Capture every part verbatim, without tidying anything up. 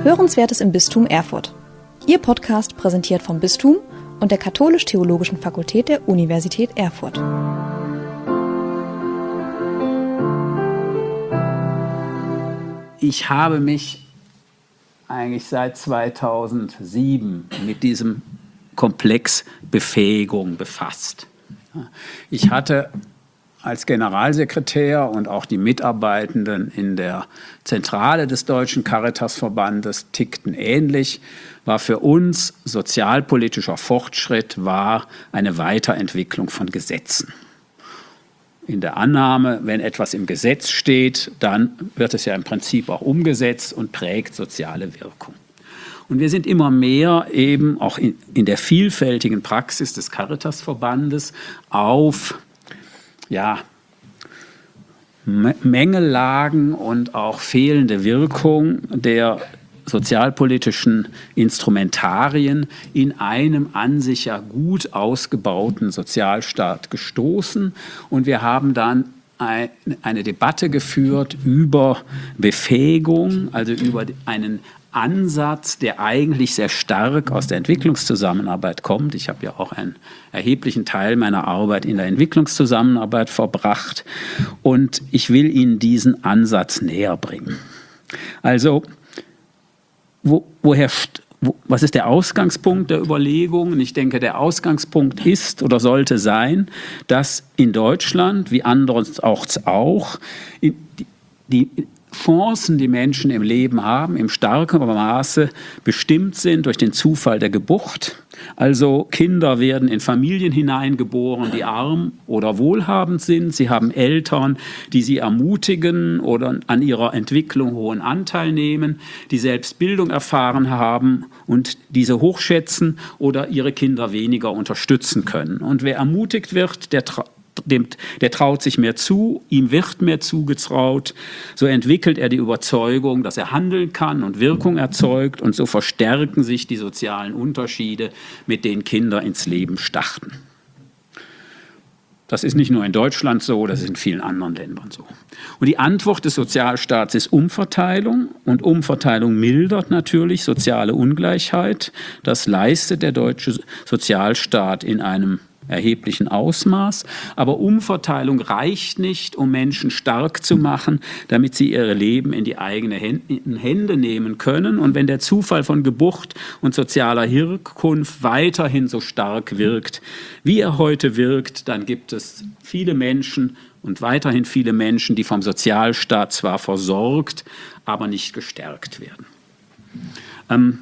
Hörenswertes im Bistum Erfurt. Ihr Podcast präsentiert vom Bistum und der Katholisch-Theologischen Fakultät der Universität Erfurt. Ich habe mich eigentlich seit zweitausendsieben mit diesem Komplex Befähigung befasst. Ich hatte als Generalsekretär und auch die Mitarbeitenden in der Zentrale des Deutschen Caritasverbandes tickten ähnlich, war für uns sozialpolitischer Fortschritt war eine Weiterentwicklung von Gesetzen. In der Annahme, wenn etwas im Gesetz steht, dann wird es ja im Prinzip auch umgesetzt und prägt soziale Wirkung. Und wir sind immer mehr eben auch in, in der vielfältigen Praxis des Caritasverbandes auf ja, Mängellagen und auch fehlende Wirkung der sozialpolitischen Instrumentarien in einem an sich ja gut ausgebauten Sozialstaat gestoßen. Und wir haben dann ein, eine Debatte geführt über Befähigung, also über einen Ansatz, der eigentlich sehr stark aus der Entwicklungszusammenarbeit kommt. Ich habe ja auch einen erheblichen Teil meiner Arbeit in der Entwicklungszusammenarbeit verbracht und ich will Ihnen diesen Ansatz näher bringen. Also, wo, woher, wo, was ist der Ausgangspunkt der Überlegungen? Ich denke, der Ausgangspunkt ist oder sollte sein, dass in Deutschland, wie andernorts auch, die, die Chancen, die Menschen im Leben haben, im starken Maße bestimmt sind durch den Zufall der Geburt. Also Kinder werden in Familien hineingeboren, die arm oder wohlhabend sind. Sie haben Eltern, die sie ermutigen oder an ihrer Entwicklung hohen Anteil nehmen, die selbst Bildung erfahren haben und diese hochschätzen oder ihre Kinder weniger unterstützen können. Und wer ermutigt wird, der Dem, der traut sich mehr zu, ihm wird mehr zugetraut, so entwickelt er die Überzeugung, dass er handeln kann und Wirkung erzeugt und so verstärken sich die sozialen Unterschiede, mit denen Kinder ins Leben starten. Das ist nicht nur in Deutschland so, das ist in vielen anderen Ländern so. Und die Antwort des Sozialstaats ist Umverteilung und Umverteilung mildert natürlich soziale Ungleichheit. Das leistet der deutsche Sozialstaat in einem erheblichen Ausmaß, aber Umverteilung reicht nicht, um Menschen stark zu machen, damit sie ihr Leben in die eigenen Hände nehmen können. Und wenn der Zufall von Geburt und sozialer Herkunft weiterhin so stark wirkt, wie er heute wirkt, dann gibt es viele Menschen und weiterhin viele Menschen, die vom Sozialstaat zwar versorgt, aber nicht gestärkt werden. Ähm,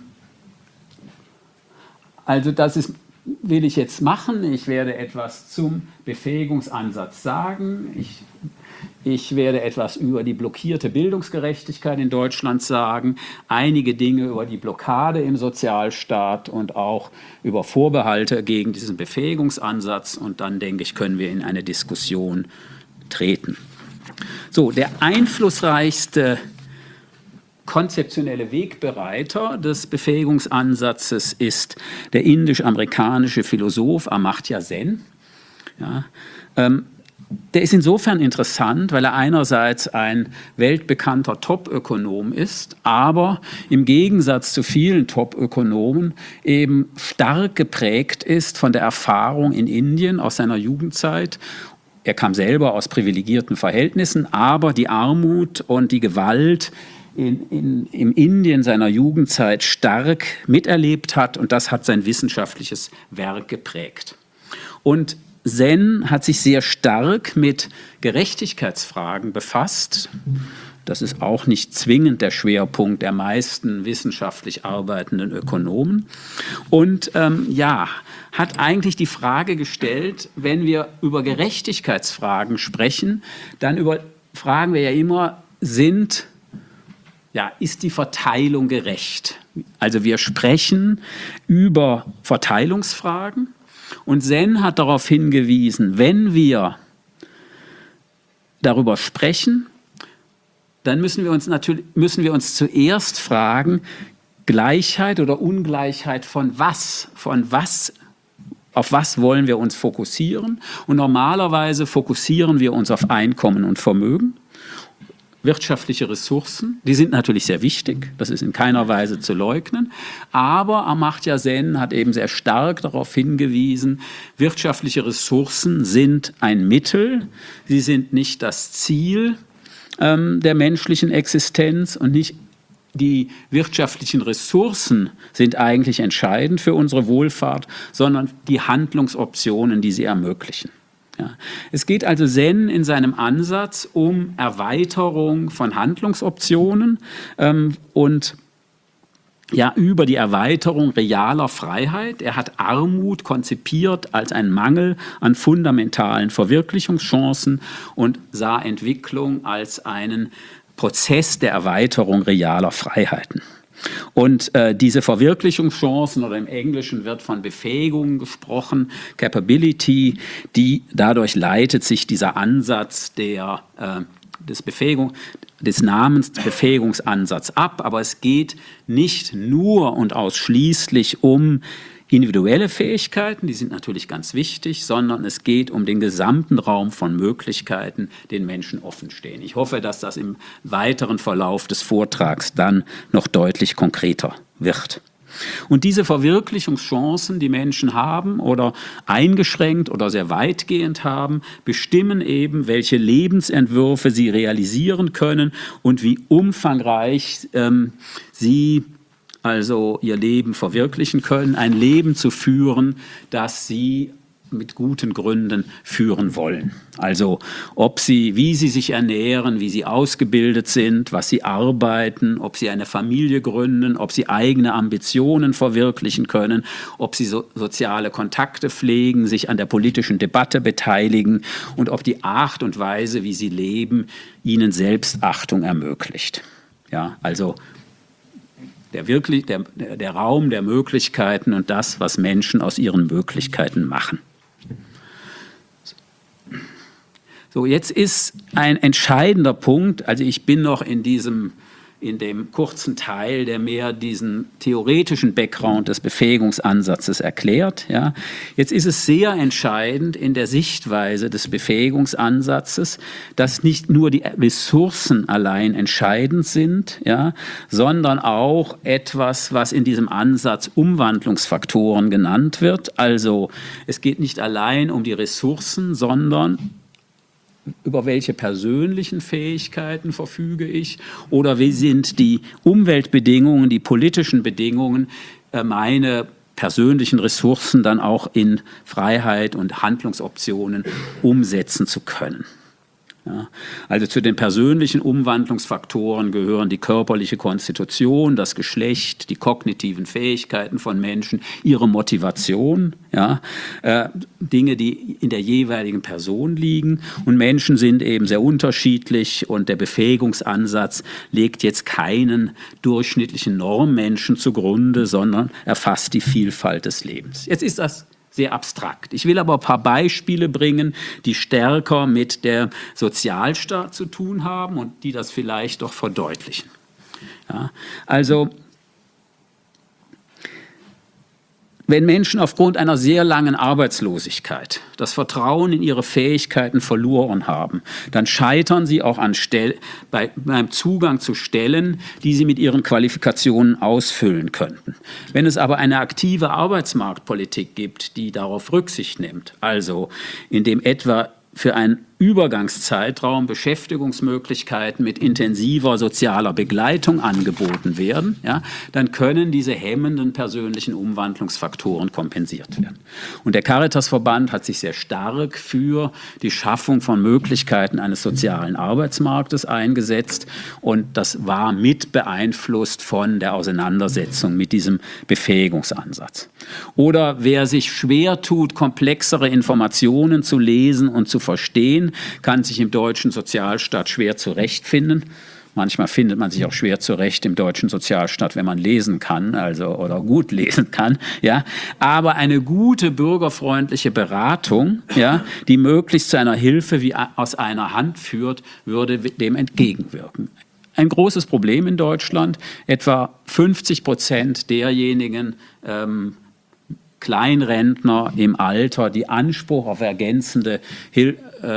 also das ist will ich jetzt machen. Ich werde etwas zum Befähigungsansatz sagen. Ich, ich werde etwas über die blockierte Bildungsgerechtigkeit in Deutschland sagen, einige Dinge über die Blockade im Sozialstaat und auch über Vorbehalte gegen diesen Befähigungsansatz. Und dann, denke ich, können wir in eine Diskussion treten. So, der einflussreichste konzeptionelle Wegbereiter des Befähigungsansatzes ist der indisch-amerikanische Philosoph Amartya Sen. Ja, ähm, der ist insofern interessant, weil er einerseits ein weltbekannter Top-Ökonom ist, aber im Gegensatz zu vielen Top-Ökonomen eben stark geprägt ist von der Erfahrung in Indien aus seiner Jugendzeit. Er kam selber aus privilegierten Verhältnissen, aber die Armut und die Gewalt In, in, im Indien seiner Jugendzeit stark miterlebt hat und das hat sein wissenschaftliches Werk geprägt. Und Sen hat sich sehr stark mit Gerechtigkeitsfragen befasst. Das ist auch nicht zwingend der Schwerpunkt der meisten wissenschaftlich arbeitenden Ökonomen. Und ähm, ja, hat eigentlich die Frage gestellt, wenn wir über Gerechtigkeitsfragen sprechen, dann über, fragen wir ja immer, sind Ja, ist die Verteilung gerecht? Also wir sprechen über Verteilungsfragen und Sen hat darauf hingewiesen, wenn wir darüber sprechen, dann müssen wir uns natürlich müssen wir uns zuerst fragen, Gleichheit oder Ungleichheit von was? Von was? Auf was wollen wir uns fokussieren? Und normalerweise fokussieren wir uns auf Einkommen und Vermögen. wirtschaftliche Ressourcen, die sind natürlich sehr wichtig, das ist in keiner Weise zu leugnen, aber Amartya Sen hat eben sehr stark darauf hingewiesen, wirtschaftliche Ressourcen sind ein Mittel, sie sind nicht das Ziel ähm, der menschlichen Existenz und nicht die wirtschaftlichen Ressourcen sind eigentlich entscheidend für unsere Wohlfahrt, sondern die Handlungsoptionen, die sie ermöglichen. Ja. Es geht also Sen in seinem Ansatz um Erweiterung von Handlungsoptionen ähm, und ja, über die Erweiterung realer Freiheit. Er hat Armut konzipiert als einen Mangel an fundamentalen Verwirklichungschancen und sah Entwicklung als einen Prozess der Erweiterung realer Freiheiten. Und äh, diese Verwirklichungschancen, oder im Englischen wird von Befähigung gesprochen, Capability, die dadurch leitet sich dieser Ansatz der, äh, des, Befähigung, des Namens Befähigungsansatz ab, aber es geht nicht nur und ausschließlich um individuelle Fähigkeiten, die sind natürlich ganz wichtig, sondern es geht um den gesamten Raum von Möglichkeiten, den Menschen offen stehen. Ich hoffe, dass das im weiteren Verlauf des Vortrags dann noch deutlich konkreter wird. Und diese Verwirklichungschancen, die Menschen haben oder eingeschränkt oder sehr weitgehend haben, bestimmen eben, welche Lebensentwürfe sie realisieren können und wie umfangreich ähm, sie also ihr Leben verwirklichen können, ein Leben zu führen, das sie mit guten Gründen führen wollen. Also ob sie, wie sie sich ernähren, wie sie ausgebildet sind, was sie arbeiten, ob sie eine Familie gründen, ob sie eigene Ambitionen verwirklichen können, ob sie so, soziale Kontakte pflegen, sich an der politischen Debatte beteiligen und ob die Art und Weise, wie sie leben, ihnen Selbstachtung ermöglicht. Ja, also Der, wirklich, der, der Raum der Möglichkeiten und das, was Menschen aus ihren Möglichkeiten machen. So, jetzt ist ein entscheidender Punkt, also ich bin noch in diesem, in dem kurzen Teil, der mehr diesen theoretischen Background des Befähigungsansatzes erklärt. Ja. Jetzt ist es sehr entscheidend in der Sichtweise des Befähigungsansatzes, dass nicht nur die Ressourcen allein entscheidend sind, ja, sondern auch etwas, was in diesem Ansatz Umwandlungsfaktoren genannt wird. Also es geht nicht allein um die Ressourcen, sondern über welche persönlichen Fähigkeiten verfüge ich oder wie sind die Umweltbedingungen, die politischen Bedingungen, meine persönlichen Ressourcen dann auch in Freiheit und Handlungsoptionen umsetzen zu können. Ja, also zu den persönlichen Umwandlungsfaktoren gehören die körperliche Konstitution, das Geschlecht, die kognitiven Fähigkeiten von Menschen, ihre Motivation, ja, äh, Dinge, die in der jeweiligen Person liegen. Und Menschen sind eben sehr unterschiedlich und der Befähigungsansatz legt jetzt keinen durchschnittlichen Normmenschen zugrunde, sondern erfasst die Vielfalt des Lebens. Jetzt ist das sehr abstrakt. Ich will aber ein paar Beispiele bringen, die stärker mit der Sozialstaat zu tun haben und die das vielleicht doch verdeutlichen. Ja, also wenn Menschen aufgrund einer sehr langen Arbeitslosigkeit das Vertrauen in ihre Fähigkeiten verloren haben, dann scheitern sie auch an Stell- bei, beim Zugang zu Stellen, die sie mit ihren Qualifikationen ausfüllen könnten. Wenn es aber eine aktive Arbeitsmarktpolitik gibt, die darauf Rücksicht nimmt, also indem etwa für einen Übergangszeitraum Beschäftigungsmöglichkeiten mit intensiver sozialer Begleitung angeboten werden, ja, dann können diese hemmenden persönlichen Umwandlungsfaktoren kompensiert werden. Und der Caritasverband hat sich sehr stark für die Schaffung von Möglichkeiten eines sozialen Arbeitsmarktes eingesetzt und das war mit beeinflusst von der Auseinandersetzung mit diesem Befähigungsansatz. Oder wer sich schwer tut, komplexere Informationen zu lesen und zu verstehen, kann sich im deutschen Sozialstaat schwer zurechtfinden. Manchmal findet man sich auch schwer zurecht im deutschen Sozialstaat, wenn man lesen kann, also oder gut lesen kann. Ja, aber eine gute bürgerfreundliche Beratung, ja, die möglichst zu einer Hilfe wie aus einer Hand führt, würde dem entgegenwirken. Ein großes Problem in Deutschland: Etwa fünfzig Prozent derjenigen ähm, Kleinrentner im Alter, die Anspruch auf ergänzende Hilfe ähm,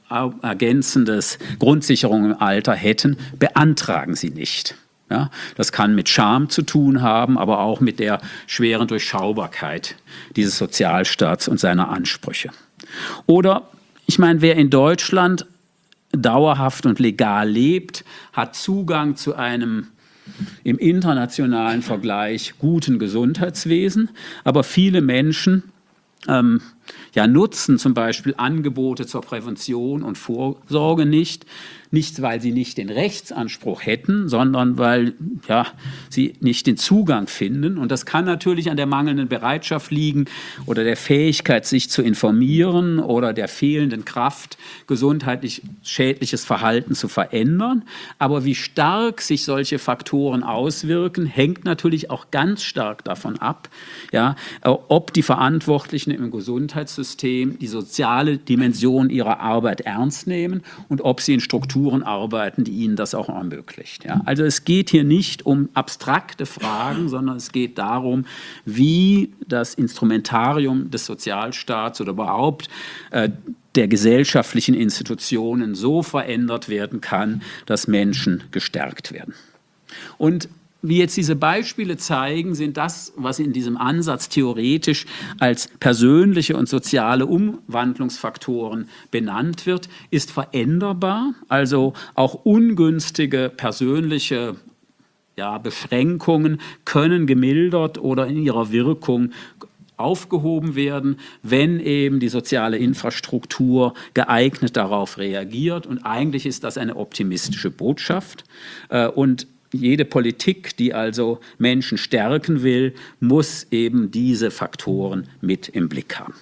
ergänzendes Grundsicherung im Alter hätten, beantragen sie nicht. Ja, das kann mit Scham zu tun haben, aber auch mit der schweren Durchschaubarkeit dieses Sozialstaats und seiner Ansprüche. Oder, ich meine, wer in Deutschland dauerhaft und legal lebt, hat Zugang zu einem im internationalen Vergleich guten Gesundheitswesen, aber viele Menschen ähm, ja, nutzen zum Beispiel Angebote zur Prävention und Vorsorge nicht, nicht weil sie nicht den Rechtsanspruch hätten, sondern weil ja, sie nicht den Zugang finden. Und das kann natürlich an der mangelnden Bereitschaft liegen oder der Fähigkeit, sich zu informieren oder der fehlenden Kraft, gesundheitlich schädliches Verhalten zu verändern. Aber wie stark sich solche Faktoren auswirken, hängt natürlich auch ganz stark davon ab, ja, ob die Verantwortlichen im Gesundheitssystem die soziale Dimension ihrer Arbeit ernst nehmen und ob sie in Strukturen arbeiten, die ihnen das auch ermöglicht. Ja. Also es geht hier nicht um abstrakte Fragen, sondern es geht darum, wie das Instrumentarium des Sozialstaats oder überhaupt äh, der gesellschaftlichen Institutionen so verändert werden kann, dass Menschen gestärkt werden. Und wie jetzt diese Beispiele zeigen, sind das, was in diesem Ansatz theoretisch als persönliche und soziale Umwandlungsfaktoren benannt wird, ist veränderbar. Also auch ungünstige persönliche ja, Beschränkungen können gemildert oder in ihrer Wirkung aufgehoben werden, wenn eben die soziale Infrastruktur geeignet darauf reagiert. Und eigentlich ist das eine optimistische Botschaft. Und jede Politik, die also Menschen stärken will, muss eben diese Faktoren mit im Blick haben.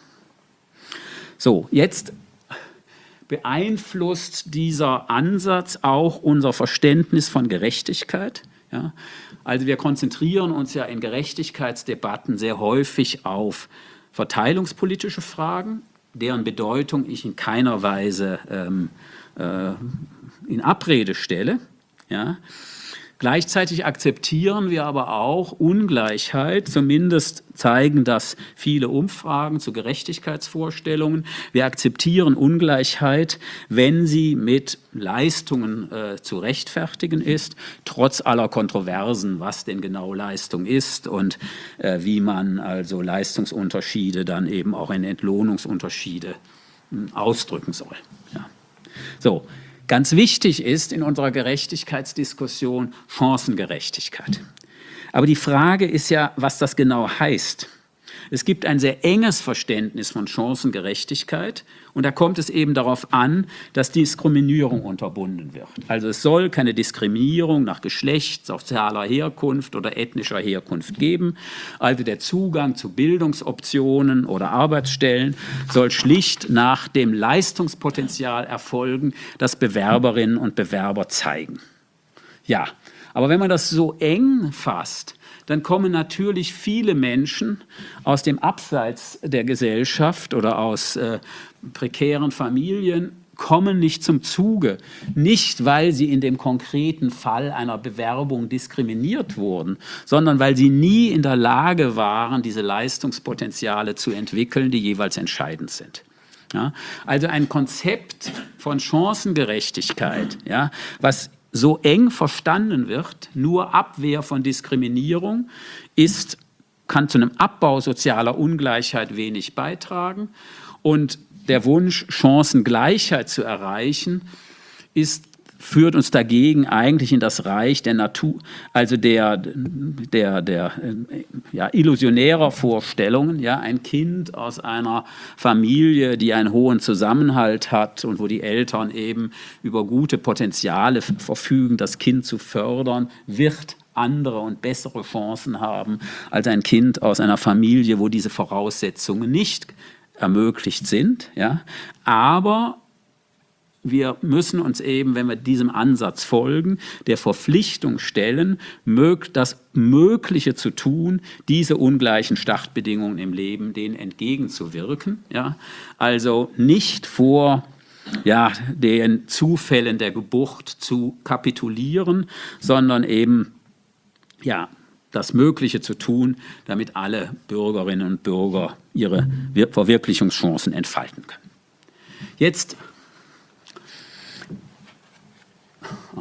So, jetzt beeinflusst dieser Ansatz auch unser Verständnis von Gerechtigkeit. Ja? Also wir konzentrieren uns ja in Gerechtigkeitsdebatten sehr häufig auf verteilungspolitische Fragen, deren Bedeutung ich in keiner Weise ähm, äh, in Abrede stelle. Ja? Gleichzeitig akzeptieren wir aber auch Ungleichheit, zumindest zeigen das viele Umfragen zu Gerechtigkeitsvorstellungen. Wir akzeptieren Ungleichheit, wenn sie mit Leistungen äh, zu rechtfertigen ist, trotz aller Kontroversen, was denn genau Leistung ist und äh, wie man also Leistungsunterschiede dann eben auch in Entlohnungsunterschiede äh, ausdrücken soll. Ja. So. Ganz wichtig ist in unserer Gerechtigkeitsdiskussion Chancengerechtigkeit. Aber die Frage ist ja, was das genau heißt. Es gibt ein sehr enges Verständnis von Chancengerechtigkeit und da kommt es eben darauf an, dass Diskriminierung unterbunden wird. Also es soll keine Diskriminierung nach Geschlecht, sozialer Herkunft oder ethnischer Herkunft geben. Also der Zugang zu Bildungsoptionen oder Arbeitsstellen soll schlicht nach dem Leistungspotenzial erfolgen, das Bewerberinnen und Bewerber zeigen. Ja, aber wenn man das so eng fasst, dann kommen natürlich viele Menschen aus dem Abseits der Gesellschaft oder aus äh, prekären Familien, kommen nicht zum Zuge. Nicht, weil sie in dem konkreten Fall einer Bewerbung diskriminiert wurden, sondern weil sie nie in der Lage waren, diese Leistungspotenziale zu entwickeln, die jeweils entscheidend sind. Ja? Also ein Konzept von Chancengerechtigkeit, ja, was so eng verstanden wird, nur Abwehr von Diskriminierung ist, kann zu einem Abbau sozialer Ungleichheit wenig beitragen. Und der Wunsch, Chancengleichheit zu erreichen, ist, führt uns dagegen eigentlich in das Reich der Natur, also der, der, der ja, illusionärer Vorstellungen. Ja, ein Kind aus einer Familie, die einen hohen Zusammenhalt hat und wo die Eltern eben über gute Potenziale verfügen, das Kind zu fördern, wird andere und bessere Chancen haben als ein Kind aus einer Familie, wo diese Voraussetzungen nicht ermöglicht sind. Ja. Aber wir müssen uns eben, wenn wir diesem Ansatz folgen, der Verpflichtung stellen, das Mögliche zu tun, diese ungleichen Startbedingungen im Leben denen entgegenzuwirken. Ja? Also nicht vor ja, den Zufällen der Geburt zu kapitulieren, sondern eben ja, das Mögliche zu tun, damit alle Bürgerinnen und Bürger ihre Verwirklichungschancen entfalten können. Jetzt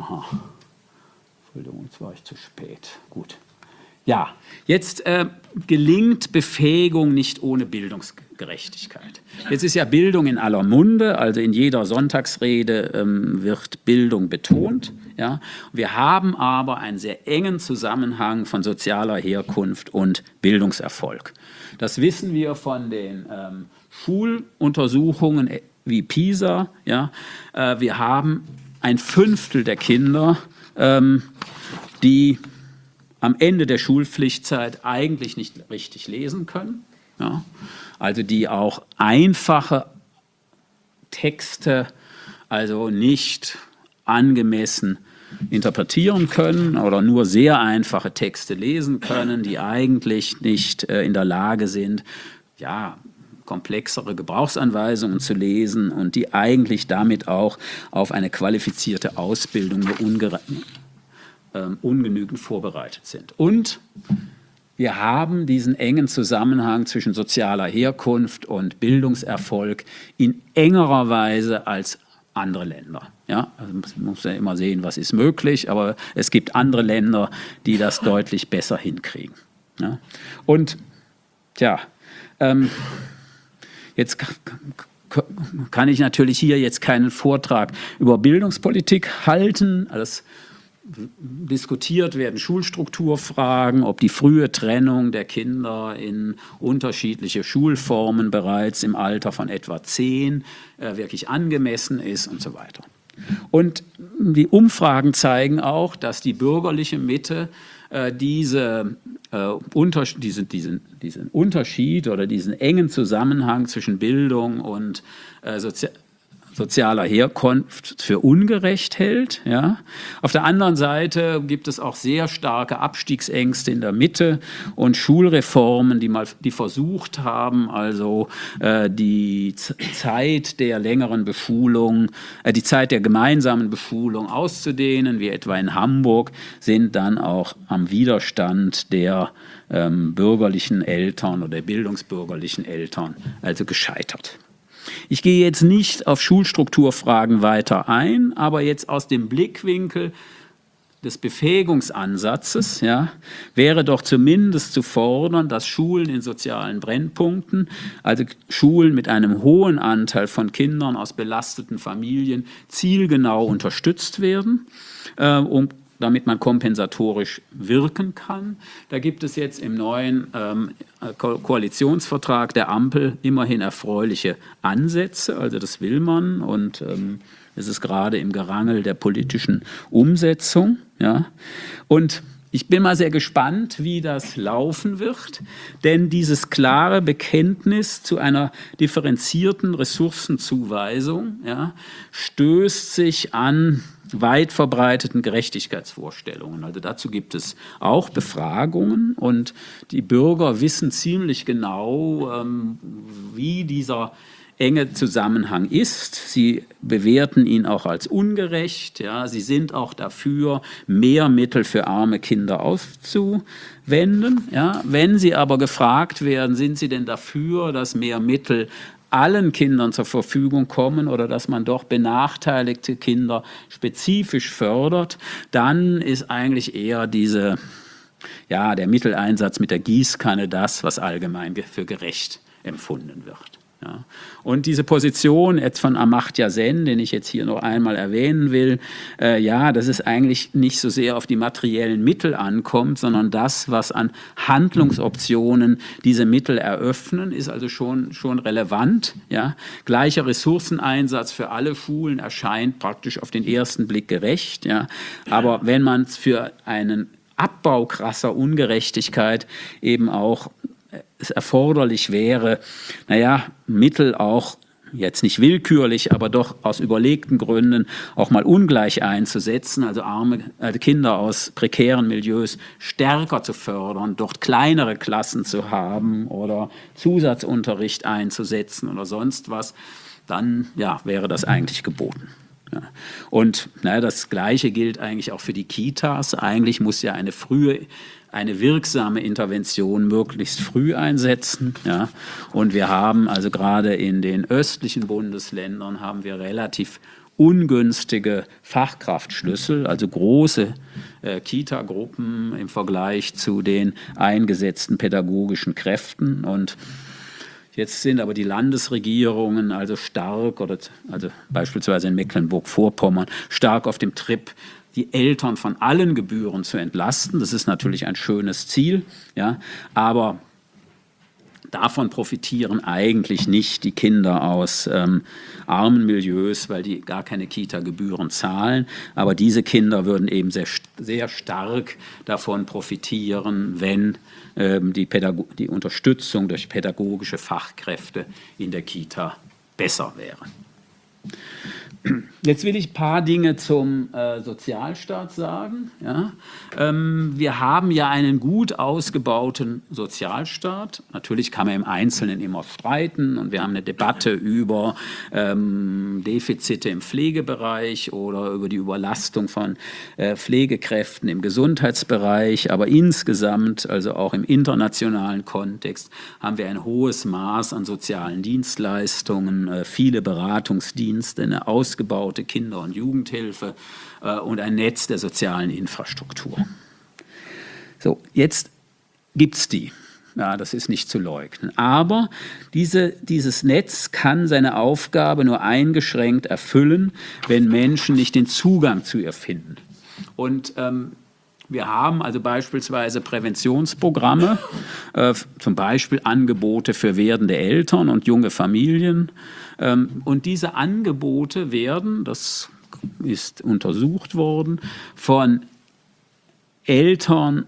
Aha. Entschuldigung, jetzt war ich zu spät. Gut. Ja, jetzt äh, gelingt Befähigung nicht ohne Bildungsgerechtigkeit. Jetzt ist ja Bildung in aller Munde, also in jeder Sonntagsrede ähm, wird Bildung betont. Ja. Wir haben aber einen sehr engen Zusammenhang von sozialer Herkunft und Bildungserfolg. Das wissen wir von den ähm, Schuluntersuchungen wie PISA. Ja. Äh, wir haben ein Fünftel der Kinder, ähm, die am Ende der Schulpflichtzeit eigentlich nicht richtig lesen können, ja, also die auch einfache Texte also nicht angemessen interpretieren können oder nur sehr einfache Texte lesen können, die eigentlich nicht äh, in der Lage sind, ja, komplexere Gebrauchsanweisungen zu lesen und die eigentlich damit auch auf eine qualifizierte Ausbildung nur unge- ähm, ungenügend vorbereitet sind. Und wir haben diesen engen Zusammenhang zwischen sozialer Herkunft und Bildungserfolg in engerer Weise als andere Länder. Ja, also man muss ja immer sehen, was ist möglich, aber es gibt andere Länder, die das deutlich besser hinkriegen. Ja. Und tja, ähm, jetzt kann ich natürlich hier jetzt keinen Vortrag über Bildungspolitik halten. Alles diskutiert werden Schulstrukturfragen, ob die frühe Trennung der Kinder in unterschiedliche Schulformen bereits im Alter von etwa zehn äh, wirklich angemessen ist und so weiter. Und die Umfragen zeigen auch, dass die bürgerliche Mitte äh, diese, äh, unter, diese, diesen, diesen Unterschied oder diesen engen Zusammenhang zwischen Bildung und äh, Sozi- sozialer Herkunft für ungerecht hält. Ja. Auf der anderen Seite gibt es auch sehr starke Abstiegsängste in der Mitte und Schulreformen, die mal die versucht haben, also äh, die Z- Zeit der längeren Beschulung, äh, die Zeit der gemeinsamen Beschulung auszudehnen, wie etwa in Hamburg, sind dann auch am Widerstand der ähm, bürgerlichen Eltern oder der bildungsbürgerlichen Eltern also gescheitert. Ich gehe jetzt nicht auf Schulstrukturfragen weiter ein, aber jetzt aus dem Blickwinkel des Befähigungsansatzes ja, wäre doch zumindest zu fordern, dass Schulen in sozialen Brennpunkten, also Schulen mit einem hohen Anteil von Kindern aus belasteten Familien, zielgenau unterstützt werden, äh, um damit man kompensatorisch wirken kann. Da gibt es jetzt im neuen ähm, Ko- Koalitionsvertrag der Ampel immerhin erfreuliche Ansätze, also das will man und ähm, es ist gerade im Gerangel der politischen Umsetzung. Ja. Und ich bin mal sehr gespannt, wie das laufen wird, denn dieses klare Bekenntnis zu einer differenzierten Ressourcenzuweisung ja, stößt sich an weit verbreiteten Gerechtigkeitsvorstellungen. Also dazu gibt es auch Befragungen und die Bürger wissen ziemlich genau, ähm, wie dieser enge Zusammenhang ist. Sie bewerten ihn auch als ungerecht. Ja. Sie sind auch dafür, mehr Mittel für arme Kinder aufzuwenden. Ja. Wenn sie aber gefragt werden, sind sie denn dafür, dass mehr Mittel allen Kindern zur Verfügung kommen oder dass man doch benachteiligte Kinder spezifisch fördert, dann ist eigentlich eher diese, ja, der Mitteleinsatz mit der Gießkanne das, was allgemein für gerecht empfunden wird. Ja. Und diese Position jetzt von Amartya Sen, den ich jetzt hier noch einmal erwähnen will, äh, ja, dass es eigentlich nicht so sehr auf die materiellen Mittel ankommt, sondern das, was an Handlungsoptionen diese Mittel eröffnen, ist also schon, schon relevant. Ja. Gleicher Ressourceneinsatz für alle Schulen erscheint praktisch auf den ersten Blick gerecht. Ja. Aber wenn man es für einen Abbau krasser Ungerechtigkeit eben auch es erforderlich wäre, naja, Mittel auch, jetzt nicht willkürlich, aber doch aus überlegten Gründen auch mal ungleich einzusetzen, also arme also Kinder aus prekären Milieus stärker zu fördern, dort kleinere Klassen zu haben oder Zusatzunterricht einzusetzen oder sonst was, dann ja, wäre das eigentlich geboten. Ja. Und naja, das Gleiche gilt eigentlich auch für die Kitas. Eigentlich muss ja eine frühe eine wirksame Intervention möglichst früh einsetzen. Ja. Und wir haben also gerade in den östlichen Bundesländern haben wir relativ ungünstige Fachkraftschlüssel, also große äh, Kita-Gruppen im Vergleich zu den eingesetzten pädagogischen Kräften. Und jetzt sind aber die Landesregierungen also stark, oder also beispielsweise in Mecklenburg-Vorpommern, stark auf dem Trip, die Eltern von allen Gebühren zu entlasten. Das ist natürlich ein schönes Ziel, ja, aber davon profitieren eigentlich nicht die Kinder aus ähm, armen Milieus, weil die gar keine Kita-Gebühren zahlen. Aber diese Kinder würden eben sehr, sehr stark davon profitieren, wenn ähm, die, Pädago- die Unterstützung durch pädagogische Fachkräfte in der Kita besser wäre. Jetzt will ich ein paar Dinge zum äh, Sozialstaat sagen. Ja. Ähm, wir haben ja einen gut ausgebauten Sozialstaat. Natürlich kann man im Einzelnen immer streiten und wir haben eine Debatte über ähm, Defizite im Pflegebereich oder über die Überlastung von äh, Pflegekräften im Gesundheitsbereich. Aber insgesamt, also auch im internationalen Kontext, haben wir ein hohes Maß an sozialen Dienstleistungen, äh, viele Beratungsdienste, eine ausgebaute Kinder- und Jugendhilfe äh, und ein Netz der sozialen Infrastruktur. So, jetzt gibt es die. Ja, das ist nicht zu leugnen. Aber diese, dieses Netz kann seine Aufgabe nur eingeschränkt erfüllen, wenn Menschen nicht den Zugang zu ihr finden. Und ähm, wir haben also beispielsweise Präventionsprogramme, äh, zum Beispiel Angebote für werdende Eltern und junge Familien. Ähm, und diese Angebote werden, das ist untersucht worden, von Eltern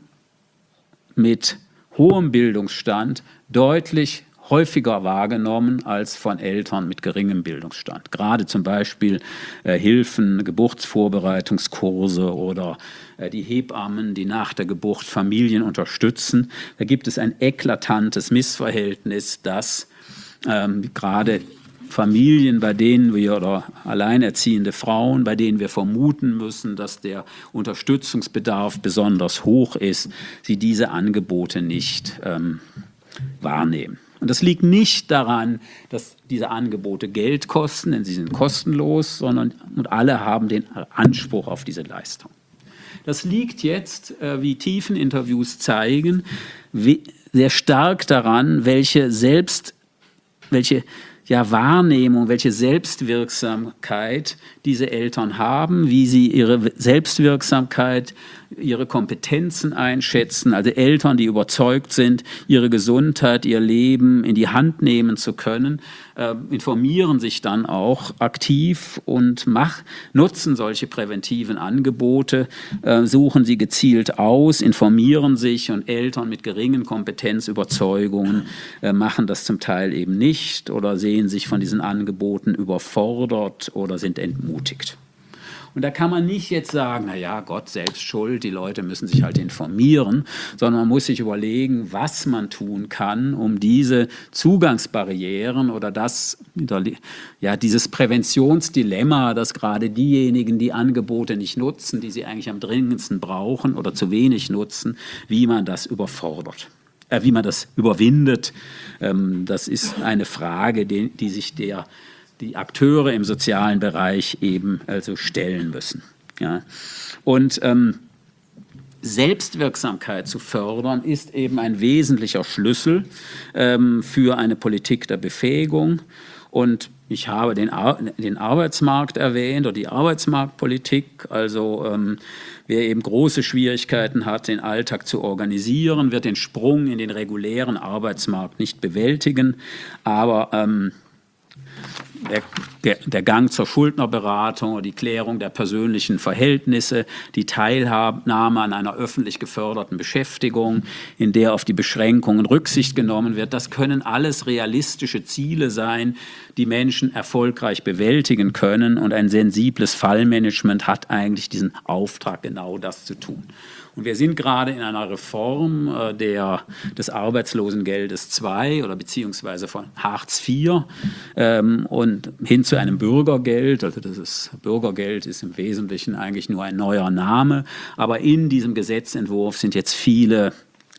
mit hohem Bildungsstand deutlich häufiger wahrgenommen als von Eltern mit geringem Bildungsstand. Gerade zum Beispiel äh, Hilfen, Geburtsvorbereitungskurse oder äh, die Hebammen, die nach der Geburt Familien unterstützen. Da gibt es ein eklatantes Missverhältnis, dass ähm, gerade Familien, bei denen wir oder alleinerziehende Frauen, bei denen wir vermuten müssen, dass der Unterstützungsbedarf besonders hoch ist, sie diese Angebote nicht ähm, wahrnehmen. Und das liegt nicht daran, dass diese Angebote Geld kosten, denn sie sind kostenlos, sondern und alle haben den Anspruch auf diese Leistung. Das liegt jetzt, äh, wie Tiefeninterviews zeigen, wie, sehr stark daran, welche selbst, welche ja, Wahrnehmung, welche Selbstwirksamkeit diese Eltern haben, wie sie ihre Selbstwirksamkeit, ihre Kompetenzen einschätzen. Also Eltern, die überzeugt sind, ihre Gesundheit, ihr Leben in die Hand nehmen zu können, äh, informieren sich dann auch aktiv und mach, nutzen solche präventiven Angebote, äh, suchen sie gezielt aus, informieren sich, und Eltern mit geringen Kompetenzüberzeugungen äh, machen das zum Teil eben nicht oder sehen sich von diesen Angeboten überfordert oder sind entmutigt. Und da kann man nicht jetzt sagen, na ja, Gott selbst schuld, die Leute müssen sich halt informieren, sondern man muss sich überlegen, was man tun kann, um diese Zugangsbarrieren oder das, ja, dieses Präventionsdilemma, dass gerade diejenigen, die Angebote nicht nutzen, die sie eigentlich am dringendsten brauchen oder zu wenig nutzen, wie man das überfordert. Äh, wie man das überwindet, ähm, das ist eine Frage, die, die sich der die Akteure im sozialen Bereich eben also stellen müssen. Ja. Und ähm, Selbstwirksamkeit zu fördern, ist eben ein wesentlicher Schlüssel ähm, für eine Politik der Befähigung. Und ich habe den, Ar- den Arbeitsmarkt erwähnt oder die Arbeitsmarktpolitik, also ähm, wer eben große Schwierigkeiten hat, den Alltag zu organisieren, wird den Sprung in den regulären Arbeitsmarkt nicht bewältigen, aber ähm, Der, der, der Gang zur Schuldnerberatung oder die Klärung der persönlichen Verhältnisse, die Teilnahme an einer öffentlich geförderten Beschäftigung, in der auf die Beschränkungen Rücksicht genommen wird, das können alles realistische Ziele sein, die Menschen erfolgreich bewältigen können. Und ein sensibles Fallmanagement hat eigentlich diesen Auftrag, genau das zu tun. Und wir sind gerade in einer Reform äh, der, des Arbeitslosengeldes zwei oder beziehungsweise von Hartz vier ähm, und hin zu einem Bürgergeld. Also das ist, Bürgergeld ist im Wesentlichen eigentlich nur ein neuer Name. Aber in diesem Gesetzentwurf sind jetzt viele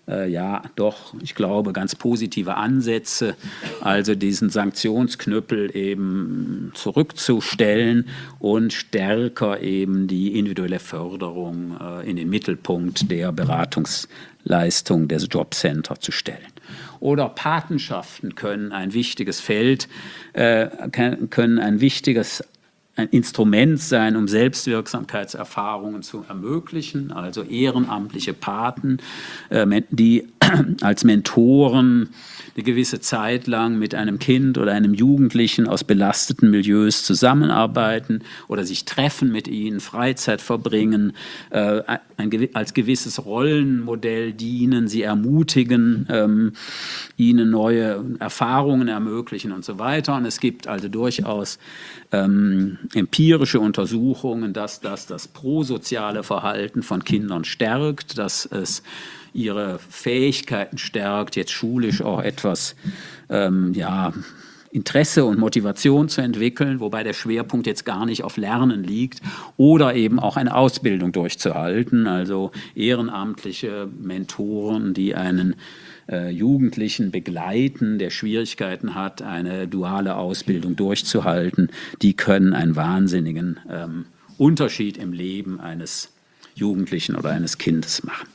äh, ja doch, ich glaube, ganz positive Ansätze, also diesen Sanktionsknüppel eben zurückzustellen und stärker eben die individuelle Förderung äh, in den Mittelpunkt der Beratungsleistung des Jobcenter zu stellen. Oder Patenschaften können ein wichtiges Feld, äh, können ein wichtiges ein Instrument sein, um Selbstwirksamkeitserfahrungen zu ermöglichen, also ehrenamtliche Paten, äh, die als Mentoren eine gewisse Zeit lang mit einem Kind oder einem Jugendlichen aus belasteten Milieus zusammenarbeiten oder sich treffen mit ihnen, Freizeit verbringen, äh, ein, als gewisses Rollenmodell dienen, sie ermutigen, ähm, ihnen neue Erfahrungen ermöglichen und so weiter. Und es gibt also durchaus ähm, empirische Untersuchungen, dass das das prosoziale Verhalten von Kindern stärkt, dass es ihre Fähigkeiten stärkt, jetzt schulisch auch etwas ähm, ja, Interesse und Motivation zu entwickeln, wobei der Schwerpunkt jetzt gar nicht auf Lernen liegt, oder eben auch eine Ausbildung durchzuhalten, also ehrenamtliche Mentoren, die einen äh, Jugendlichen begleiten, der Schwierigkeiten hat, eine duale Ausbildung durchzuhalten, die können einen wahnsinnigen ähm, Unterschied im Leben eines Jugendlichen oder eines Kindes machen.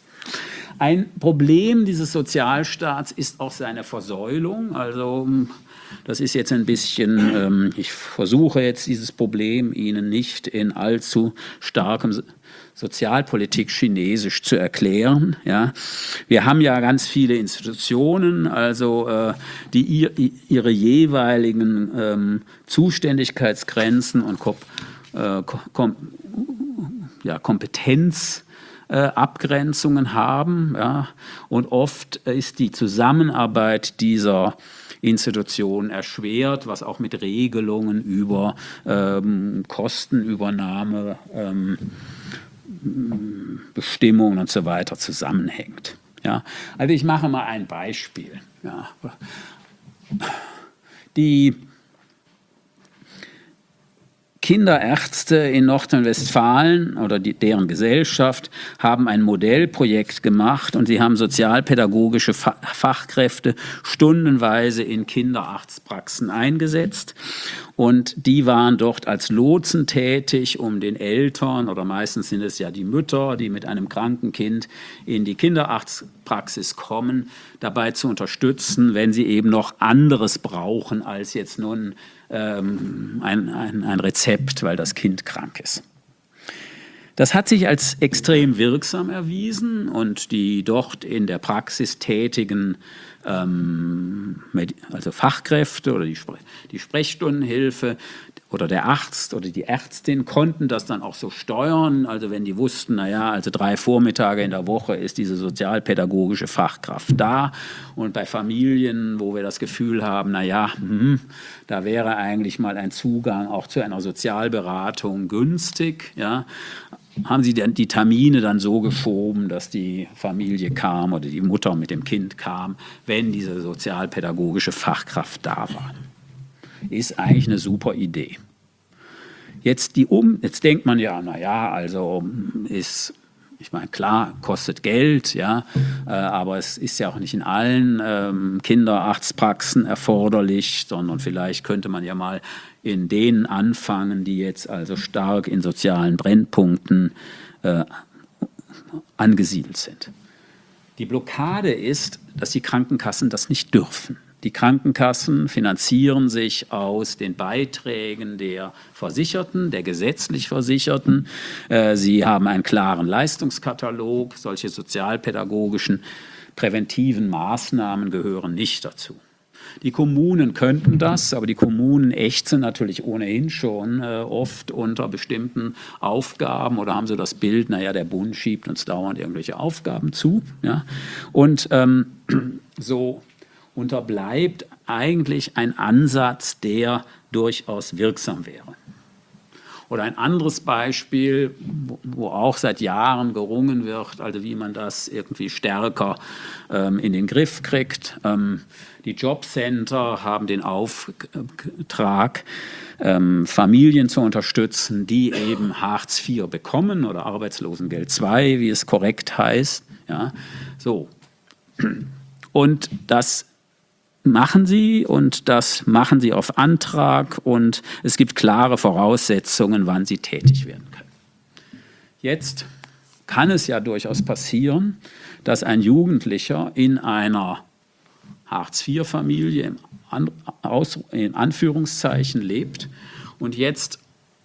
Ein Problem dieses Sozialstaats ist auch seine Versäulung. Also das ist jetzt ein bisschen, ähm, ich versuche jetzt dieses Problem Ihnen nicht in allzu starkem Sozialpolitik chinesisch zu erklären. Ja. Wir haben ja ganz viele Institutionen, also äh, die ihr, ihre jeweiligen ähm, Zuständigkeitsgrenzen und Kom äh, Kom ja, Kompetenz Abgrenzungen haben, ja, und oft ist die Zusammenarbeit dieser Institutionen erschwert, was auch mit Regelungen über ähm, Kostenübernahme, ähm, Bestimmungen und so weiter zusammenhängt. Ja. Also ich mache mal ein Beispiel. Ja. Die Kinderärzte in Nordrhein-Westfalen oder die, deren Gesellschaft haben ein Modellprojekt gemacht und sie haben sozialpädagogische Fa- Fachkräfte stundenweise in Kinderarztpraxen eingesetzt. Und die waren dort als Lotsen tätig, um den Eltern, oder meistens sind es ja die Mütter, die mit einem kranken Kind in die Kinderarztpraxis kommen, dabei zu unterstützen, wenn sie eben noch anderes brauchen als jetzt nun ähm, ein, ein, ein Rezept, weil das Kind krank ist. Das hat sich als extrem wirksam erwiesen und die dort in der Praxis tätigen ähm, also Fachkräfte oder die, Spre- die Sprechstundenhilfe oder der Arzt oder die Ärztin konnten das dann auch so steuern. Also wenn die wussten, naja, also drei Vormittage in der Woche ist diese sozialpädagogische Fachkraft da. Und bei Familien, wo wir das Gefühl haben, naja, hm, da wäre eigentlich mal ein Zugang auch zu einer Sozialberatung günstig, ja, haben sie die Termine dann so geschoben, dass die Familie kam oder die Mutter mit dem Kind kam, wenn diese sozialpädagogische Fachkraft da war. Ist eigentlich eine super Idee. Jetzt, die um, jetzt denkt man ja, naja, also ist, ich meine, klar, kostet Geld, ja, äh, aber es ist ja auch nicht in allen ähm, Kinderarztpraxen erforderlich, sondern vielleicht könnte man ja mal in denen anfangen, die jetzt also stark in sozialen Brennpunkten äh, angesiedelt sind. Die Blockade ist, dass die Krankenkassen das nicht dürfen. Die Krankenkassen finanzieren sich aus den Beiträgen der Versicherten, der gesetzlich Versicherten. Sie haben einen klaren Leistungskatalog. Solche sozialpädagogischen präventiven Maßnahmen gehören nicht dazu. Die Kommunen könnten das, aber die Kommunen ächzen natürlich ohnehin schon äh, oft unter bestimmten Aufgaben oder haben so das Bild, naja, der Bund schiebt uns dauernd irgendwelche Aufgaben zu. Ja? Und ähm, so unterbleibt eigentlich ein Ansatz, der durchaus wirksam wäre. Oder ein anderes Beispiel, wo auch seit Jahren gerungen wird, also wie man das irgendwie stärker ähm, in den Griff kriegt. Ähm, die Jobcenter haben den Auftrag, ähm, Familien zu unterstützen, die eben Hartz vier bekommen oder Arbeitslosengeld zwei, wie es korrekt heißt. Ja, so. Und das machen sie und das machen sie auf Antrag und es gibt klare Voraussetzungen, wann sie tätig werden können. Jetzt kann es ja durchaus passieren, dass ein Jugendlicher in einer Hartz-vier-Familie im An- Aus- in Anführungszeichen lebt und jetzt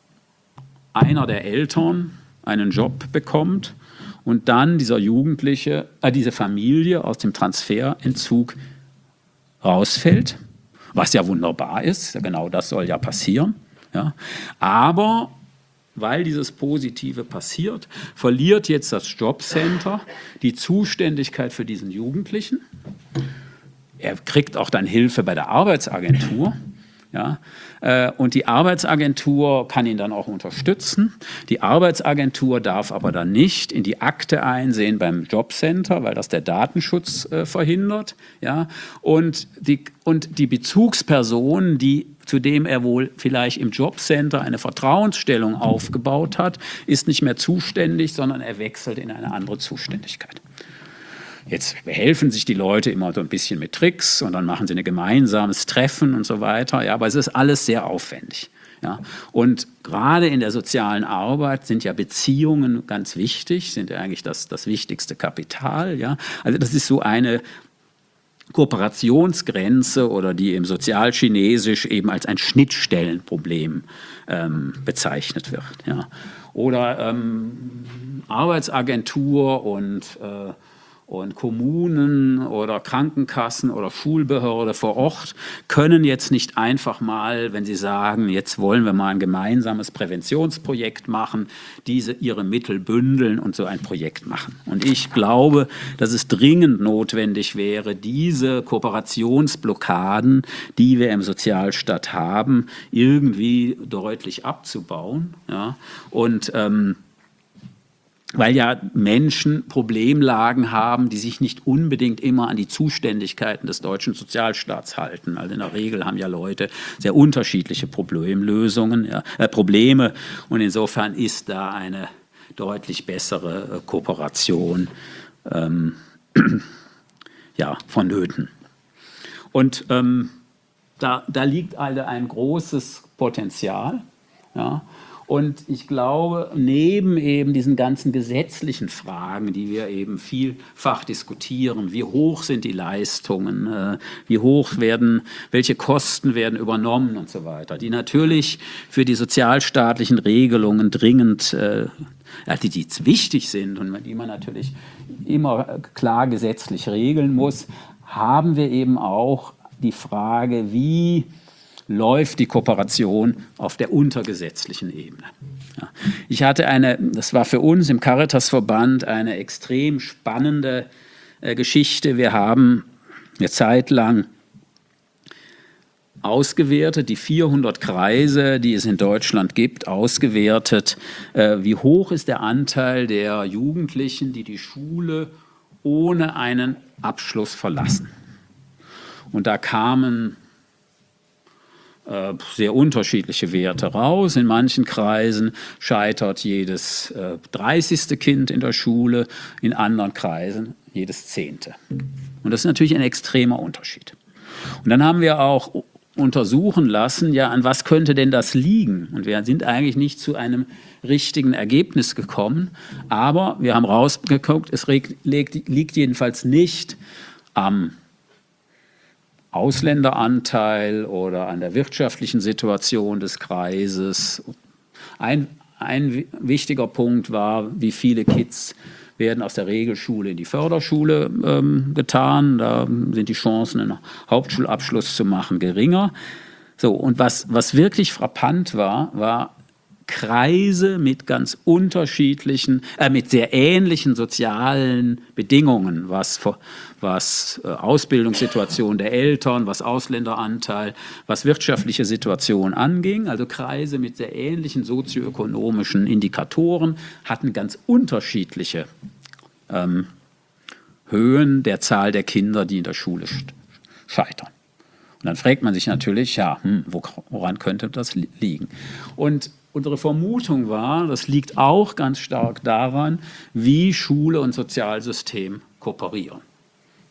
einer der Eltern einen Job bekommt und dann dieser Jugendliche, äh, diese Familie aus dem Transferentzug rausfällt, was ja wunderbar ist, genau das soll ja passieren. Ja. Aber weil dieses Positive passiert, verliert jetzt das Jobcenter die Zuständigkeit für diesen Jugendlichen. Er kriegt auch dann Hilfe bei der Arbeitsagentur. Ja, und die Arbeitsagentur kann ihn dann auch unterstützen. Die Arbeitsagentur darf aber dann nicht in die Akte einsehen beim Jobcenter, weil das der Datenschutz äh, verhindert. Ja, und, die, und die Bezugsperson, die, zu dem er wohl vielleicht im Jobcenter eine Vertrauensstellung aufgebaut hat, ist nicht mehr zuständig, sondern er wechselt in eine andere Zuständigkeit. Jetzt behelfen sich die Leute immer so ein bisschen mit Tricks und dann machen sie ein gemeinsames Treffen und so weiter. Ja, aber es ist alles sehr aufwendig. Ja. Und gerade in der sozialen Arbeit sind ja Beziehungen ganz wichtig, sind ja eigentlich das, das wichtigste Kapital. Ja. Also das ist so eine Kooperationsgrenze oder die im Sozialchinesisch eben als ein Schnittstellenproblem ähm, bezeichnet wird. Ja. Oder ähm, Arbeitsagentur und äh, Und Kommunen oder Krankenkassen oder Schulbehörde vor Ort können jetzt nicht einfach mal, wenn sie sagen, jetzt wollen wir mal ein gemeinsames Präventionsprojekt machen, diese ihre Mittel bündeln und so ein Projekt machen. Und ich glaube, dass es dringend notwendig wäre, diese Kooperationsblockaden, die wir im Sozialstaat haben, irgendwie deutlich abzubauen. Ja? Und ähm, weil ja Menschen Problemlagen haben, die sich nicht unbedingt immer an die Zuständigkeiten des deutschen Sozialstaats halten. Also in der Regel haben ja Leute sehr unterschiedliche Problemlösungen, ja, äh, Probleme und insofern ist da eine deutlich bessere äh, Kooperation ähm, ja, vonnöten. Und ähm, da, da liegt also ein großes Potenzial, ja. Und ich glaube, neben eben diesen ganzen gesetzlichen Fragen, die wir eben vielfach diskutieren, wie hoch sind die Leistungen, äh, wie hoch werden, welche Kosten werden übernommen und so weiter, die natürlich für die sozialstaatlichen Regelungen dringend, äh, die, die wichtig sind und die man natürlich immer klar gesetzlich regeln muss, haben wir eben auch die Frage, wie läuft die Kooperation auf der untergesetzlichen Ebene. Ja. Ich hatte eine, das war für uns im Caritasverband eine extrem spannende äh, Geschichte. Wir haben eine Zeit lang ausgewertet, die vierhundert Kreise, die es in Deutschland gibt, ausgewertet, äh, wie hoch ist der Anteil der Jugendlichen, die die Schule ohne einen Abschluss verlassen. Und da kamen sehr unterschiedliche Werte raus. In manchen Kreisen scheitert jedes äh, dreißigste Kind in der Schule, in anderen Kreisen jedes zehnte. Und das ist natürlich ein extremer Unterschied. Und dann haben wir auch untersuchen lassen, ja, an was könnte denn das liegen? Und wir sind eigentlich nicht zu einem richtigen Ergebnis gekommen, aber wir haben rausgeguckt, es liegt jedenfalls nicht am Ausländeranteil oder an der wirtschaftlichen Situation des Kreises. Ein, ein wichtiger Punkt war, wie viele Kids werden aus der Regelschule in die Förderschule ähm, getan. Da sind die Chancen, einen Hauptschulabschluss zu machen, geringer. So, und was, was wirklich frappant war, war Kreise mit ganz unterschiedlichen, äh, mit sehr ähnlichen sozialen Bedingungen, was, was äh, Ausbildungssituation der Eltern, was Ausländeranteil, was wirtschaftliche Situation anging. Also Kreise mit sehr ähnlichen sozioökonomischen Indikatoren hatten ganz unterschiedliche ähm, Höhen der Zahl der Kinder, die in der Schule scheitern. Und dann fragt man sich natürlich, ja, hm, woran könnte das liegen? Und unsere Vermutung war, das liegt auch ganz stark daran, wie Schule und Sozialsystem kooperieren.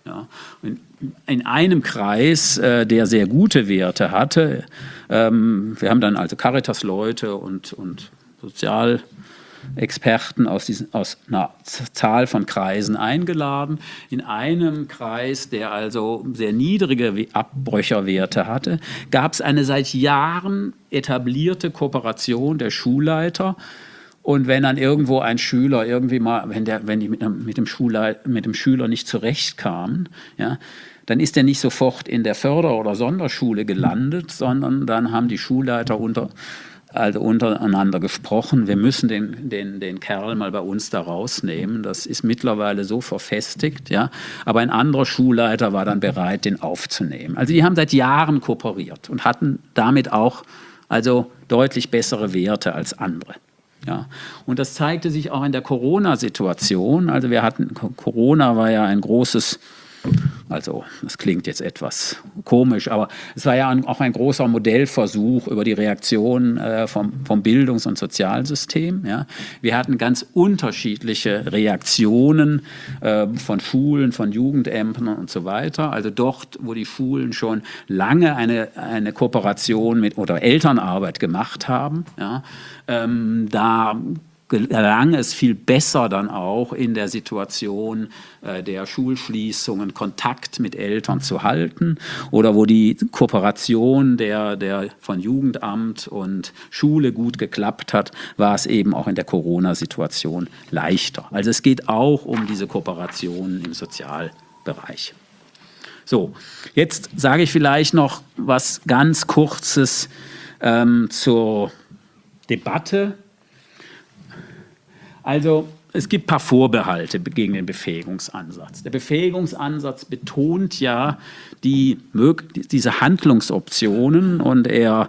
Ja. In, in einem Kreis, äh, der sehr gute Werte hatte, ähm, wir haben dann also Caritas-Leute und, und Sozialexperten aus, diesen, aus einer Zahl von Kreisen eingeladen. In einem Kreis, der also sehr niedrige Abbrücherwerte hatte, gab es eine seit Jahren etablierte Kooperation der Schulleiter. Und wenn dann irgendwo ein Schüler irgendwie mal, wenn, der, wenn die mit, mit, dem Schulleiter, mit dem Schüler nicht zurechtkamen, ja, dann ist er nicht sofort in der Förder- oder Sonderschule gelandet, sondern dann haben die Schulleiter unter, also untereinander gesprochen, wir müssen den, den, den Kerl mal bei uns da rausnehmen. Das ist mittlerweile so verfestigt, ja. Aber ein anderer Schulleiter war dann bereit, den aufzunehmen. Also die haben seit Jahren kooperiert und hatten damit auch also deutlich bessere Werte als andere. Ja, und das zeigte sich auch in der Corona-Situation. Also wir hatten, Corona war ja ein großes, also das klingt jetzt etwas komisch, aber es war ja auch ein großer Modellversuch über die Reaktion äh, vom, vom Bildungs- und Sozialsystem. Ja. Wir hatten ganz unterschiedliche Reaktionen äh, von Schulen, von Jugendämtern und so weiter. Also dort, wo die Schulen schon lange eine, eine Kooperation mit oder Elternarbeit gemacht haben, ja, ähm, da gelang es viel besser dann auch in der Situation äh, der Schulschließungen Kontakt mit Eltern zu halten oder wo die Kooperation der, der von Jugendamt und Schule gut geklappt hat, war es eben auch in der Corona-Situation leichter. Also es geht auch um diese Kooperationen im Sozialbereich. So, jetzt sage ich vielleicht noch was ganz Kurzes ähm, zur Debatte. Also es gibt ein paar Vorbehalte gegen den Befähigungsansatz. Der Befähigungsansatz betont ja die, diese Handlungsoptionen und er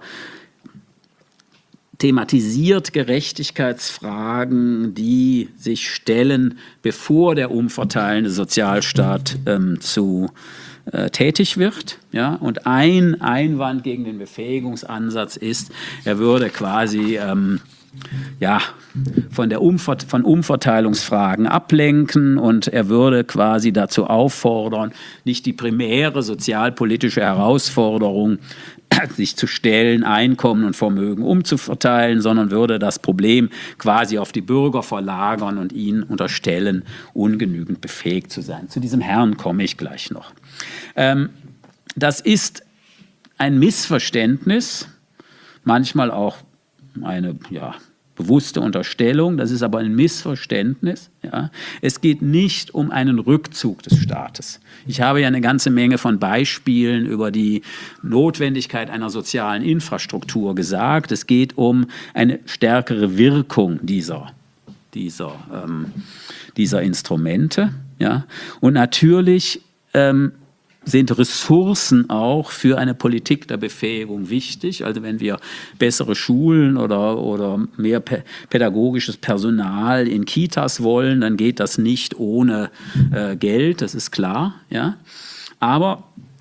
thematisiert Gerechtigkeitsfragen, die sich stellen, bevor der umverteilende Sozialstaat ähm, zu äh, tätig wird. Ja? Und ein Einwand gegen den Befähigungsansatz ist, er würde quasi ähm, ja, von, der Umver von Umverteilungsfragen ablenken und er würde quasi dazu auffordern, nicht die primäre sozialpolitische Herausforderung sich zu stellen, Einkommen und Vermögen umzuverteilen, sondern würde das Problem quasi auf die Bürger verlagern und ihnen unterstellen, ungenügend befähigt zu sein. Zu diesem Herrn komme ich gleich noch. Ähm, das ist ein Missverständnis, manchmal auch eine ja, bewusste Unterstellung, das ist aber ein Missverständnis. Ja. Es geht nicht um einen Rückzug des Staates. Ich habe ja eine ganze Menge von Beispielen über die Notwendigkeit einer sozialen Infrastruktur gesagt. Es geht um eine stärkere Wirkung dieser, dieser, ähm, dieser Instrumente. Ja. Und natürlich ähm, sind Ressourcen auch für eine Politik der Befähigung wichtig. Also wenn wir bessere Schulen oder, oder mehr pädagogisches Personal in Kitas wollen, dann geht das nicht ohne äh, Geld, das ist klar. Ja? Aber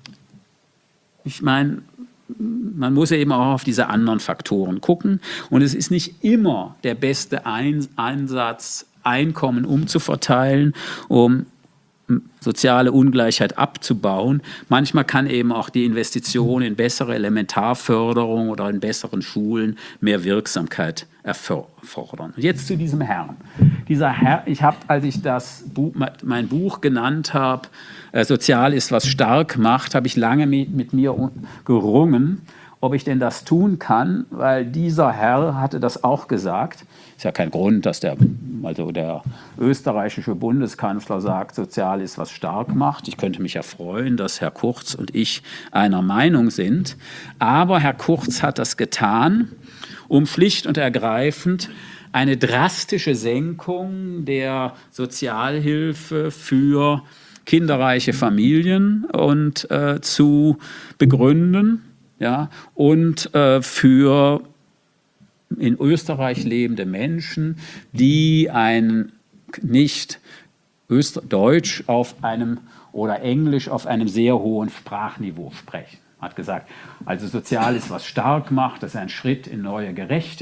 ich meine, man muss ja eben auch auf diese anderen Faktoren gucken. Und es ist nicht immer der beste Einsatz, Einkommen umzuverteilen, um soziale Ungleichheit abzubauen. Manchmal kann eben auch die Investition in bessere Elementarförderung oder in besseren Schulen mehr Wirksamkeit erfordern. Jetzt zu diesem Herrn. Dieser Herr, ich habe, als ich das Buch, mein Buch genannt habe, äh, Sozial ist, was stark macht, habe ich lange mit, mit mir gerungen, ob ich denn das tun kann, weil dieser Herr hatte das auch gesagt. Ist ja kein Grund, dass der, also der österreichische Bundeskanzler sagt, sozial ist, was stark macht. Ich könnte mich ja freuen, dass Herr Kurz und ich einer Meinung sind. Aber Herr Kurz hat das getan, um schlicht und ergreifend eine drastische Senkung der Sozialhilfe für kinderreiche Familien und, äh, zu begründen. Ja, und äh, für in Österreich lebende Menschen, die ein nicht Öster Deutsch auf einem oder Englisch auf einem sehr hohen Sprachniveau sprechen. Hat gesagt, also sozial ist, was stark macht, das ist ein Schritt in neue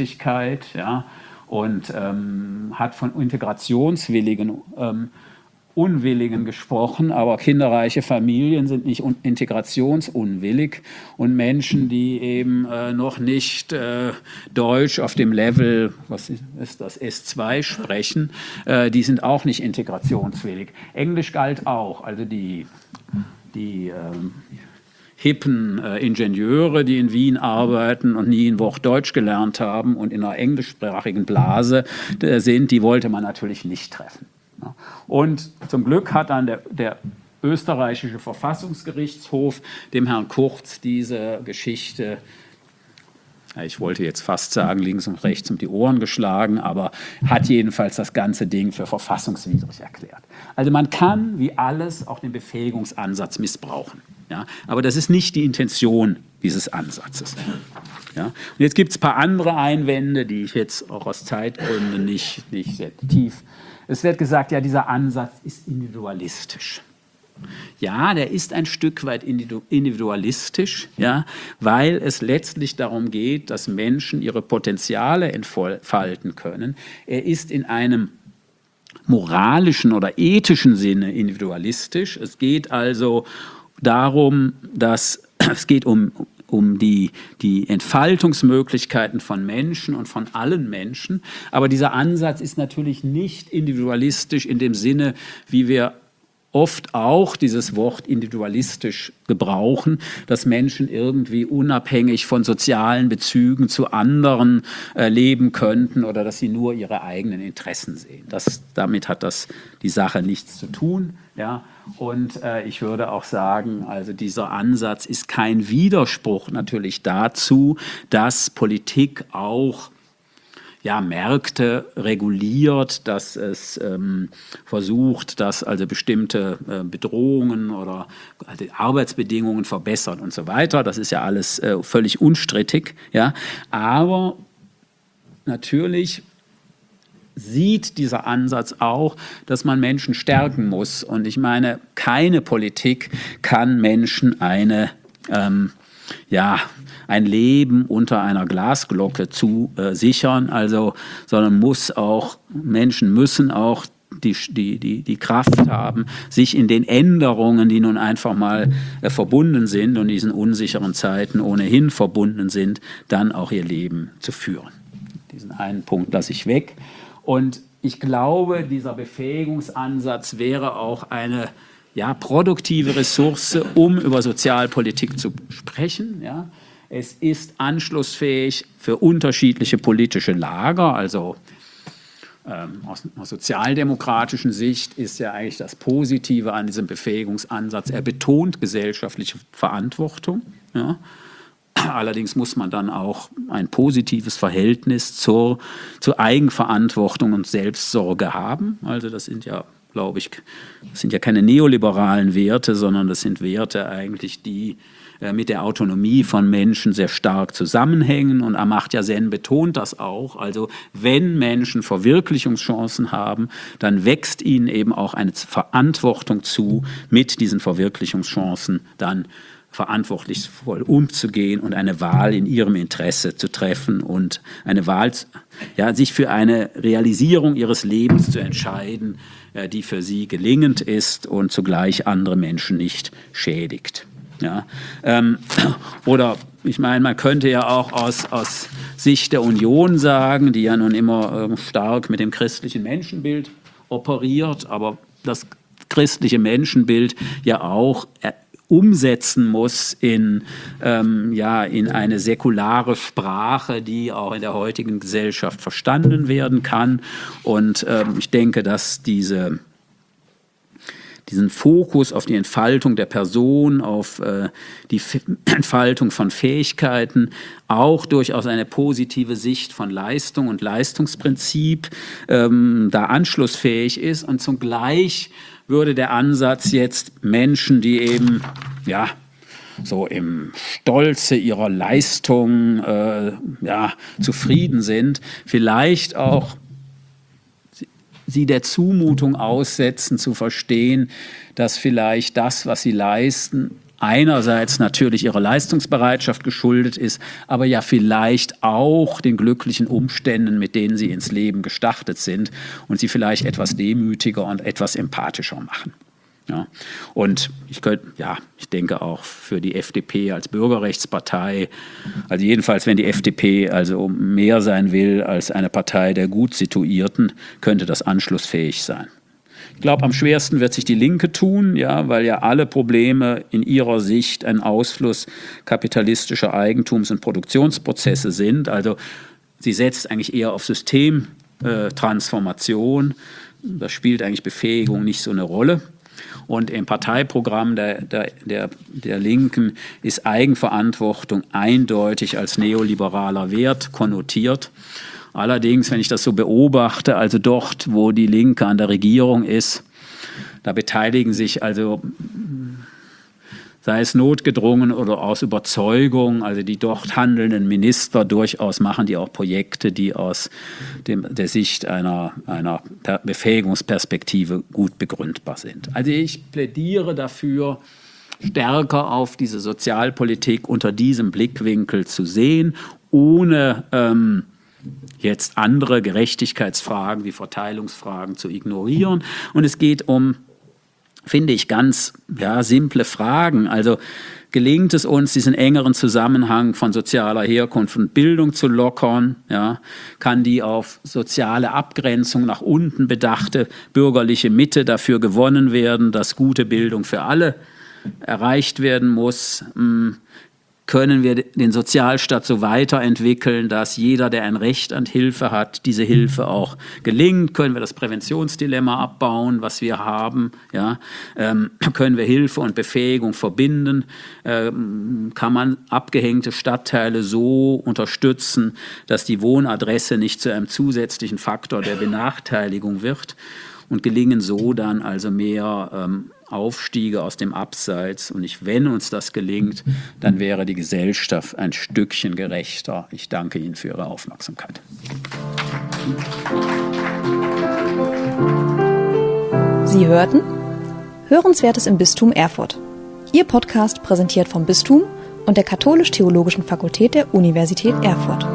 Gerechtigkeit, ja, und ähm, hat von integrationswilligen ähm, Unwilligen gesprochen, aber kinderreiche Familien sind nicht integrationsunwillig und Menschen, die eben äh, noch nicht äh, Deutsch auf dem Level, was ist das, S zwei sprechen, äh, die sind auch nicht integrationswillig. Englisch galt auch, also die, die ähm, hippen äh, Ingenieure, die in Wien arbeiten und nie ein Wort Deutsch gelernt haben und in einer englischsprachigen Blase äh, sind, die wollte man natürlich nicht treffen. Und zum Glück hat dann der, der österreichische Verfassungsgerichtshof dem Herrn Kurz diese Geschichte, ich wollte jetzt fast sagen, links und rechts um die Ohren geschlagen, aber hat jedenfalls das ganze Ding für verfassungswidrig erklärt. Also man kann, wie alles, auch den Befähigungsansatz missbrauchen. Ja? Aber das ist nicht die Intention dieses Ansatzes. Ja? Und jetzt gibt es ein paar andere Einwände, die ich jetzt auch aus Zeitgründen nicht, nicht sehr tief. Es wird gesagt, ja, dieser Ansatz ist individualistisch. Ja, der ist ein Stück weit individualistisch, ja, weil es letztlich darum geht, dass Menschen ihre Potenziale entfalten können. Er ist in einem moralischen oder ethischen Sinne individualistisch. Es geht also darum, dass es geht um um die, die Entfaltungsmöglichkeiten von Menschen und von allen Menschen. Aber dieser Ansatz ist natürlich nicht individualistisch in dem Sinne, wie wir oft auch dieses Wort individualistisch gebrauchen, dass Menschen irgendwie unabhängig von sozialen Bezügen zu anderen äh, leben könnten oder dass sie nur ihre eigenen Interessen sehen. Das, damit hat das die Sache nichts zu tun. Ja? Und äh, ich würde auch sagen, also dieser Ansatz ist kein Widerspruch natürlich dazu, dass Politik auch ja, Märkte reguliert, dass es ähm, versucht, dass also bestimmte äh, Bedrohungen oder also Arbeitsbedingungen verbessert und so weiter. Das ist ja alles äh, völlig unstrittig. Ja? Aber natürlich sieht dieser Ansatz auch, dass man Menschen stärken muss. Und ich meine, keine Politik kann Menschen eine ähm, ja, ein Leben unter einer Glasglocke zu äh, sichern, also, sondern muss auch, Menschen müssen auch die, die, die, die Kraft haben, sich in den Änderungen, die nun einfach mal äh, verbunden sind und in diesen unsicheren Zeiten ohnehin verbunden sind, dann auch ihr Leben zu führen. Diesen einen Punkt lasse ich weg. Und ich glaube, dieser Befähigungsansatz wäre auch eine ja, produktive Ressource, um über Sozialpolitik zu sprechen. Ja. Es ist anschlussfähig für unterschiedliche politische Lager. Also ähm, aus einer sozialdemokratischen Sicht ist ja eigentlich das Positive an diesem Befähigungsansatz. Er betont gesellschaftliche Verantwortung. Ja. Allerdings muss man dann auch ein positives Verhältnis zur, zur Eigenverantwortung und Selbstsorge haben. Also das sind ja, glaube ich, das sind ja keine neoliberalen Werte, sondern das sind Werte eigentlich, die äh, mit der Autonomie von Menschen sehr stark zusammenhängen. Und Amartya Sen betont das auch. Also wenn Menschen Verwirklichungschancen haben, dann wächst ihnen eben auch eine Verantwortung zu, mit diesen Verwirklichungschancen dann verantwortungsvoll umzugehen und eine Wahl in ihrem Interesse zu treffen und eine Wahl, ja, sich für eine Realisierung ihres Lebens zu entscheiden, die für sie gelingend ist und zugleich andere Menschen nicht schädigt. Ja, ähm, oder ich meine, man könnte ja auch aus, aus Sicht der Union sagen, die ja nun immer äh, stark mit dem christlichen Menschenbild operiert, aber das christliche Menschenbild ja auch äh, umsetzen muss in, ähm, ja, in eine säkulare Sprache, die auch in der heutigen Gesellschaft verstanden werden kann. Und ähm, ich denke, dass diese, diesen Fokus auf die Entfaltung der Person, auf äh, die F- Entfaltung von Fähigkeiten auch durchaus eine positive Sicht von Leistung und Leistungsprinzip ähm, da anschlussfähig ist und zugleich würde der Ansatz jetzt Menschen, die eben ja so im Stolze ihrer Leistung äh, ja, zufrieden sind, vielleicht auch sie der Zumutung aussetzen, zu verstehen, dass vielleicht das, was sie leisten, einerseits natürlich ihrer Leistungsbereitschaft geschuldet ist, aber ja vielleicht auch den glücklichen Umständen, mit denen sie ins Leben gestartet sind und sie vielleicht etwas demütiger und etwas empathischer machen. Ja, und ich könnte, ja, ich denke auch für die F D P als Bürgerrechtspartei, also jedenfalls, wenn die F D P also mehr sein will als eine Partei der gut Situierten, könnte das anschlussfähig sein. Ich glaube, am schwersten wird sich die Linke tun, ja, weil ja alle Probleme in ihrer Sicht ein Ausfluss kapitalistischer Eigentums- und Produktionsprozesse sind. Also sie setzt eigentlich eher auf Systemtransformation. Das spielt eigentlich Befähigung nicht so eine Rolle. Und im Parteiprogramm der, der, der, der Linken ist Eigenverantwortung eindeutig als neoliberaler Wert konnotiert. Allerdings, wenn ich das so beobachte, also dort, wo die Linke an der Regierung ist, da beteiligen sich also, sei es notgedrungen oder aus Überzeugung, also die dort handelnden Minister durchaus machen die auch Projekte, die aus dem, der Sicht einer, einer Befähigungsperspektive gut begründbar sind. Also ich plädiere dafür, stärker auf diese Sozialpolitik unter diesem Blickwinkel zu sehen, ohne ähm, jetzt andere Gerechtigkeitsfragen wie Verteilungsfragen zu ignorieren. Und es geht um, finde ich, ganz ja, simple Fragen. Also gelingt es uns, diesen engeren Zusammenhang von sozialer Herkunft und Bildung zu lockern? Ja? Kann die auf soziale Abgrenzung nach unten bedachte bürgerliche Mitte dafür gewonnen werden, dass gute Bildung für alle erreicht werden muss? Können wir den Sozialstaat so weiterentwickeln, dass jeder, der ein Recht an Hilfe hat, diese Hilfe auch gelingt? Können wir das Präventionsdilemma abbauen, was wir haben? Ja? Ähm, können wir Hilfe und Befähigung verbinden? Ähm, kann man abgehängte Stadtteile so unterstützen, dass die Wohnadresse nicht zu einem zusätzlichen Faktor der Benachteiligung wird? Und gelingen so dann also mehr ähm, Aufstiege aus dem Abseits. Und ich, wenn uns das gelingt, dann wäre die Gesellschaft ein Stückchen gerechter. Ich danke Ihnen für Ihre Aufmerksamkeit. Sie hörten Hörenswertes im Bistum Erfurt. Ihr Podcast präsentiert vom Bistum und der Katholisch-Theologischen Fakultät der Universität Erfurt.